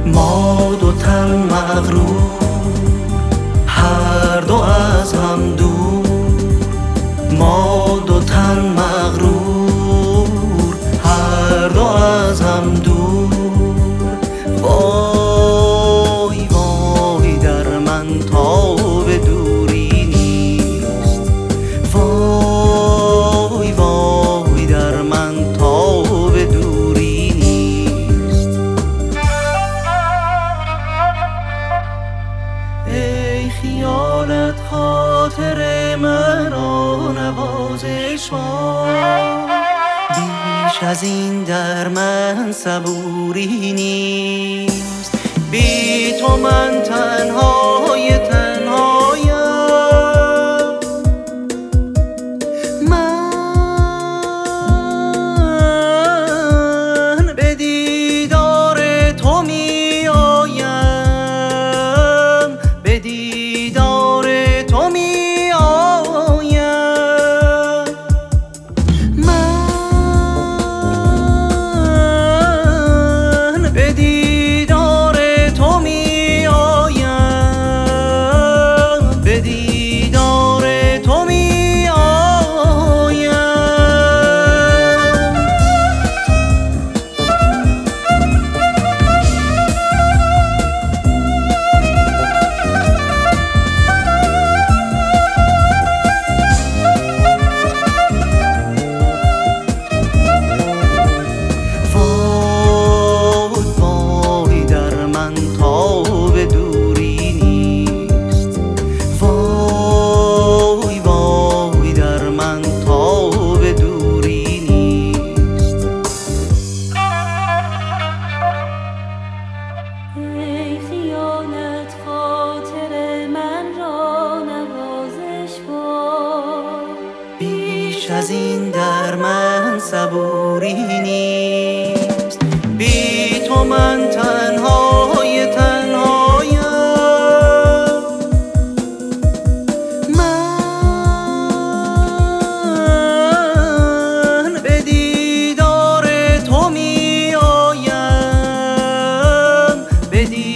ما دو تن مغرور، هر دو از هم دور. ما دو تن مغرور، هر دو از هم دور. وای وای در من تاب دوری نیست. وای وای در من تاب دوری نیست. ای خیالت خاطر مرا نوازش ما، بیش از این در من صبوری نیست. بی تو من تنهای تنهایم، من به دیدار تو می آیم، به دیدار تو می آیم. من به دیدار تو می آیم، به دیدار تو می آیم. ای خیالت خاطر من را نوازش با، بیش از این در من صبوری نیست. بی تو من تنهای تنهایم، من به دیدار تو می آیم، به